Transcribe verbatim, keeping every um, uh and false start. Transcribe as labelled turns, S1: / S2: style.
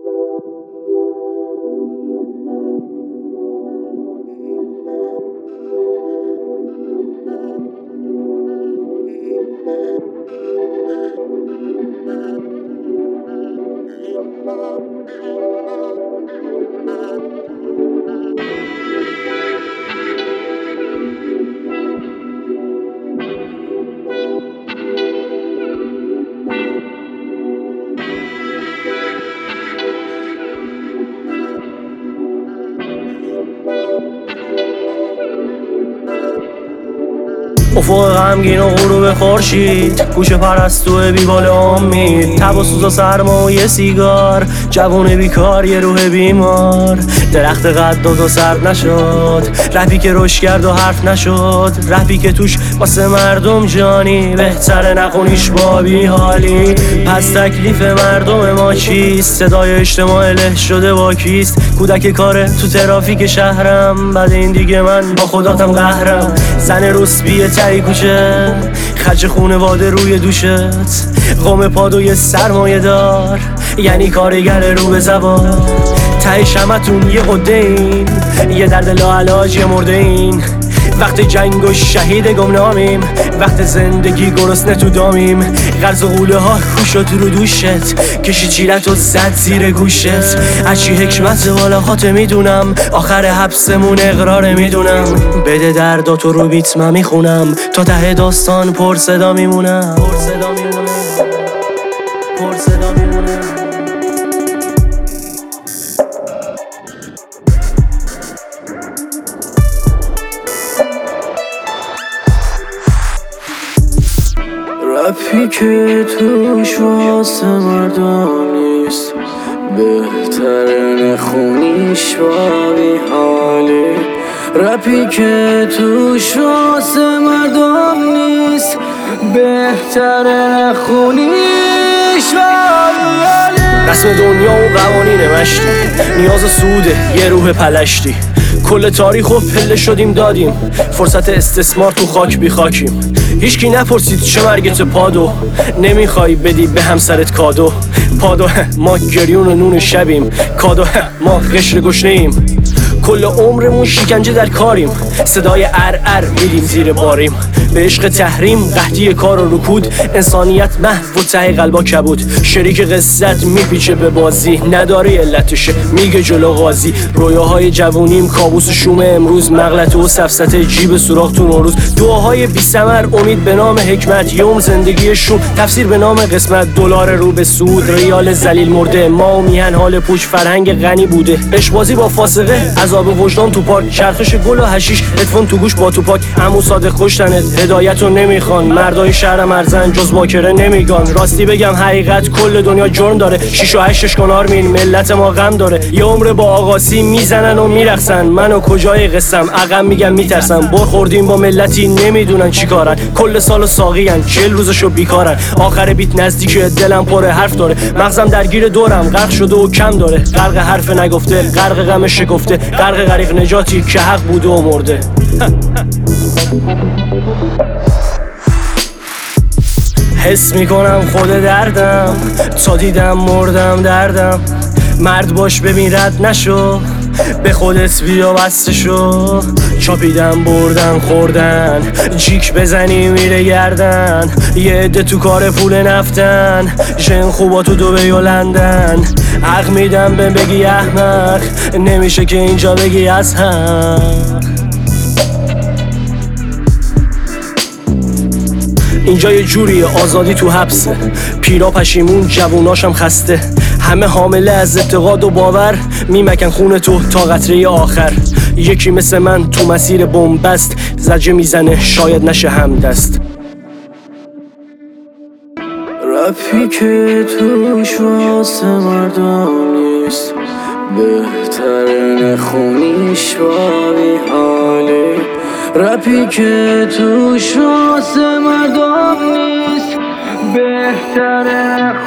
S1: افق غمگین و غروب خورشید، گوشه پرستو بیبال امید، تب و سوز و سرما و یه سیگار، جوون بیکار یه روح بیمار. درخت قدات و سرد نشد، رپی که رشد کرد و حرف نشد، رپی که توش واسه مردم جانی، بهتره نخونیش با بی حالی. پس تکلیف مردم ما چیست؟ صدای اجتماع له شده با کیست؟ کودک کاره تو ترافیک شهرم، بعد این دیگه من با خداتم قهرم. زن روسبی تایی کوچه، خرج خونواده روی دوشت، قوم پادوی سرمایه دار، یعنی کارگر رو به زبان. ته شمتون یه قده این، یه درد لاعلاج یه مرده این. وقت جنگ و شهید گمنامیم، وقت زندگی گرسنه تو دامیم. قرض و غوله ها خوشت رو دوشت، کشی چیرت و زد زیر گوشت. از چی حکمت بالاخات میدونم، آخر حبسمون اقراره میدونم. بده درداتو رو بیت من میخونم، تا ته داستان پر صدا میمونم. پر صدا میمونم، پر صدا میمونم. رپی که توش واسه مردم نیست، بهتره نخونیش با بی حالی. رپی که توش واسه مردم نیست، بهتره نخونیش با بی حالی. رسم دنیا و قوانین مشتی، نیاز سوده یه روح پلشتی. کل تاریخ و پله شدیم دادیم، فرصت استثمار تو خاک بی خاکیم. هیچکی نپرسید چه مرگت پادو، نمیخوای بدی به همسرت کادو. پادو ما گریون و نون شبیم، کادو ما قشر گشنه ایم. کل عمرمون شکنجه در کاریم، صدای ار ار میدیم زیر باریم. به عشق تحریم قحطی کار و رکود، انسانیت محو و ته قلبا کبود. شریک قصت میپیچه به بازی، نداره علتشه میگه جلو قاضی. رویاهای جوونیم کابوس شوم امروز، مغلطه و سفسطه جیب سوراخ تو نوروز. دعاهای بی ثمر امید به نام حکمت، یوم زندگی شوم تفسیر به نام قسمت. دلار رو به سود، ریال ذلیل مرده، ما و میهن حال پوچ فرهنگ غنی بوده. عشق‌بازی با فاسقه، عذاب وجدان تو پارک، چرخش گل و حشیش، هدفون تو گوش با تو پاک. عمو صادق کشتنت، هدایتو نمیخوان، مردای شهر مرزن جز باکره نمیگان. راستی بگم حقیقت کل دنیا جرم داره، شیش و هشتش کن آرمین ملت ما غم داره. یه عمر با آقاسی میزنن و میرقصن، منو کجای قسم عقم میگم میترسم. برخوردیم با ملتی نمیدونن چی کارن، کل سالو ساقین چهل روزشو بیکارن. آخر بیت نزدیکه دلم پر حرف داره، مغزم درگیر دورم غرق شده و کم داره. غرق حرف نگفته، غرق غم شکفته، غرق غریق نجاتی که حق بوده و مرده. حس میکنم خود دردم، تا دیدم مردم دردم. مرد باش ببین رد نشو، به خودت بیا بسته شو. چاپیدن بردن خوردن، جیک بزنی میره گردن. یه عده تو کار پول نفتن، ژن خوبا تو دبی و لندن. حق میدم به بگی احمق، نمیشه که اینجا بگی از حق. اینجا یه جوری آزادی تو حبسه، پیرا پشیمون جووناشم خسته. همه حامله از اعتقاد و باور، میمکن خون تو تا قطره آخر. یکی مثل من تو مسیر بنبست، زجه میزنه شاید نشه همدست. رپی که توش واسه مردم نیست، بهتره نخونیش با بی حالی. رپی که توش واسه مردم نیست، بهتره